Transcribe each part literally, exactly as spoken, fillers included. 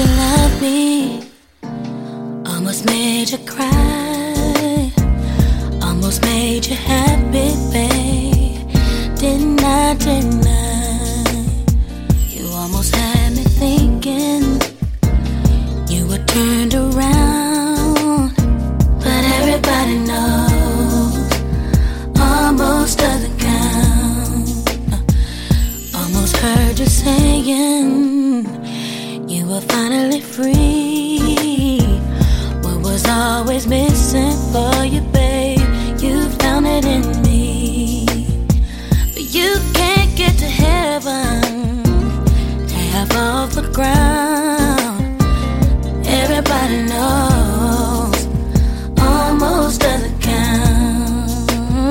you love me, almost made you cry, almost made you happy, babe. Didn't I, didn't I? You almost had me thinking you were turned around, but everybody knows almost doesn't count. Almost heard you saying you were finally free. What was always missing for you, babe? You found it in me. But you can't get to heaven half off the ground. Everybody knows almost doesn't count.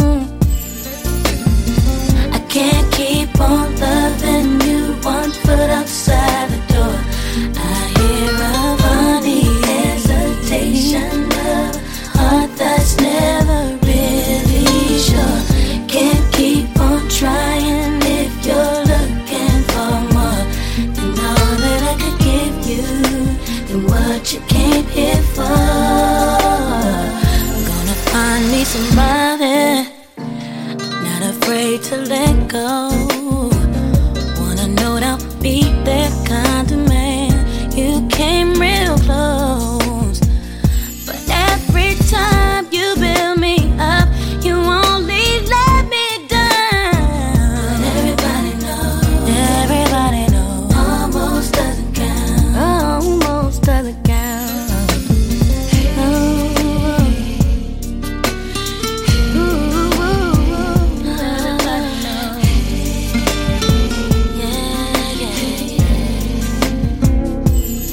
I can't keep on loving you one foot outside the door. I hear a funny hesitation of a heart that's never really sure. Can't keep on trying if you're looking for more than all that I could give you, than what you came here for. I'm gonna find me somebody not afraid to let go. Wanna know that I'll be that kind of man. You came real close, but every time you build me up, you only let me down. But everybody knows, everybody knows, almost doesn't count, almost doesn't count. Oh, ooh, ooh, ooh, everybody knows. Yeah, yeah, yeah.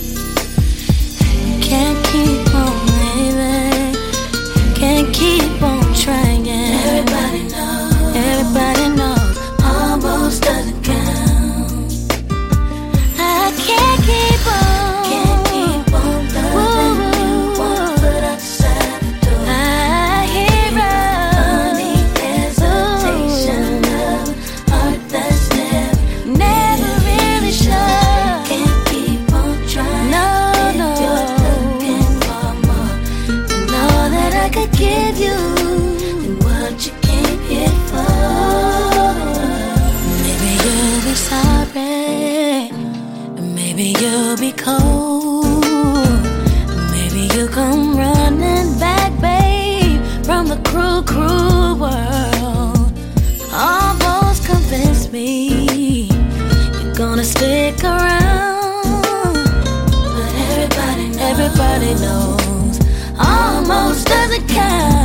Can't keep on, baby. Can't keep on trying. Everybody knows. Everybody knows. Almost doesn't count. I can't keep on. Can't keep on loving you one foot outside the door. I hear a funny hesitation of a heart that's never, never really sure. Can't keep on trying. No, no. If you're looking for more than all that I could give you, than what you came here for. Maybe you'll be sorry, maybe you'll be cold, maybe you'll come running back, babe, from the cruel, cruel world. Almost convinced me you're gonna stick around, but everybody knows, everybody knows, almost doesn't count.